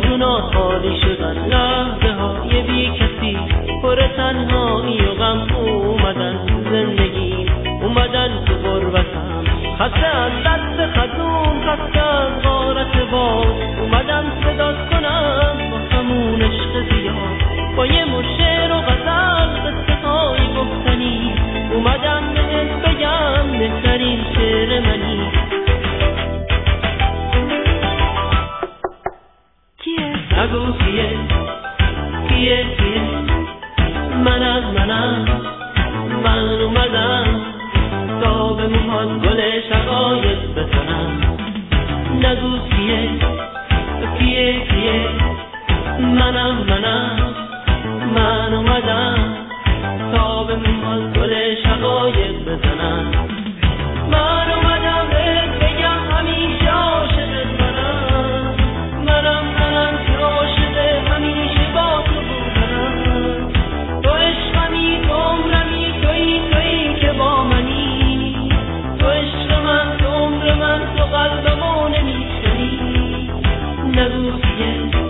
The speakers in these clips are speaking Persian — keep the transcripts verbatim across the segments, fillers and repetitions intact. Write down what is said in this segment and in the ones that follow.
آسونا خالی شدن لحظه های بی کسی، پر تنهایی و غم اومدن تو زندگی، اومدن تو غربتم، خسته از دست خزون، خسته از غارت باد، اومدم صدات کنم با همون عشق زیاد، با یه مش شعر و غزل قصه های گفتنی، اومدم بهت بگم بهترین شعر منی. کیه؟ نگو کیه؟ کیه کیه؟ منم منم من اومدم تا به موهات گل شقایق بزنم. نگو کیه؟ کیه کیه؟ منم منم من اومدم تا به موهات گل شقایق بزنم. من اومدم بهت بگم همیشه عاشقت منم، منم منم که عاشق همیشه با تو بودم. تو عشقمی، تو عمرمی، تویی تویی که با منی، تو عشق من، تو عمر من، تو قلبمو نمیشنی. نگو کیه؟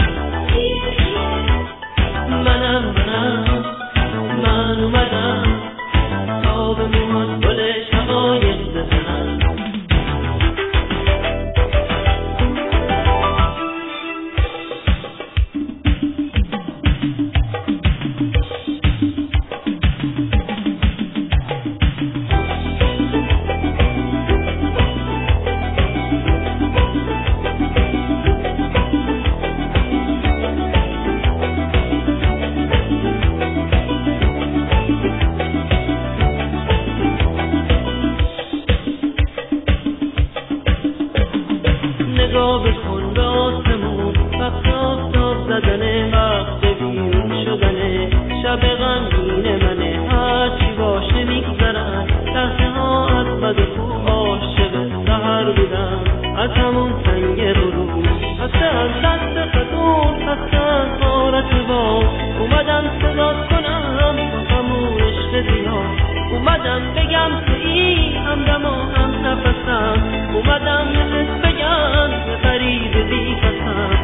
منم منم من اومدم تا به موهات گل شقایق بزنم. نگاه بکن به آسمون، وقت آفتاب زدنه، وقت بیرون شدنه، شب غمگین منه، هرچی باشه میگذرن لحظه ها از بد و خوب. عاشق سحر بودم از همون سنگ غروب، خسته از دست خزون، خسته از غارت باد، اومدم صدات کنم با همون عشق زیاد، اومدم بگم تویی همدم و هم نفسم، اومدم بهت بگم به غریب بی کسم.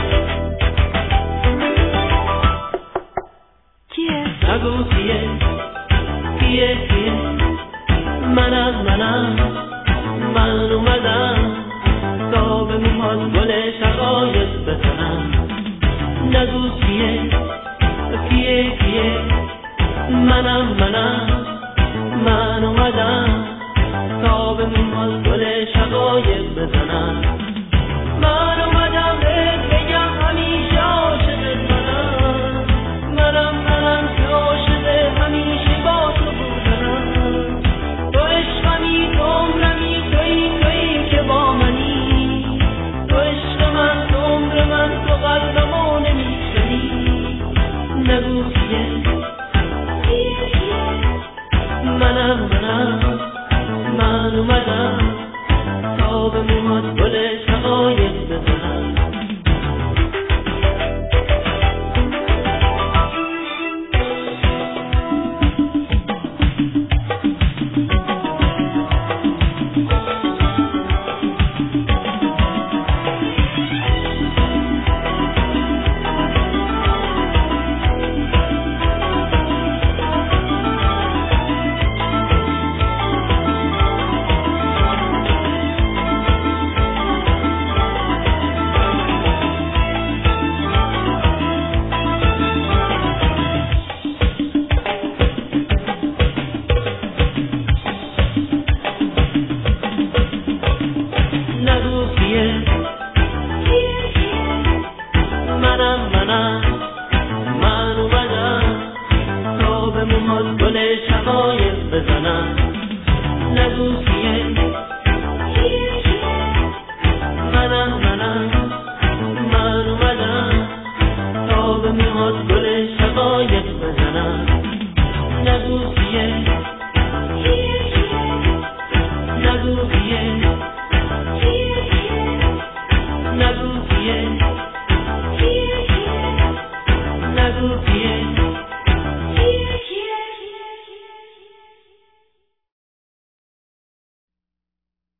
کیه؟ نگو کیه؟ کیه کیه؟ منم منم من اومدم تا به موهات گل شقایق بزنم. نگو کیه؟ کیه کیه؟ منم منم من اومدم تا به موهات گل شقایق بزنم. من اومدم بهت بگم همیشه عاشقت منم، منم منم که عاشق همیشه با تو بودم. تو عشقمی، تو عمرمی، تویی تویی که با منی، تو عشق من، تو عمر من، تو قلبمو نمیشنی. نگو کیه؟ منم منم من اومدم تا به موهات گل شقایق بزنم. منم منم من اومدم تا به موهات گل شقایق بزنم. نگو کیه؟ منم منم من اومدم تا به موهات گل شقایق بزنم. نگو کیه؟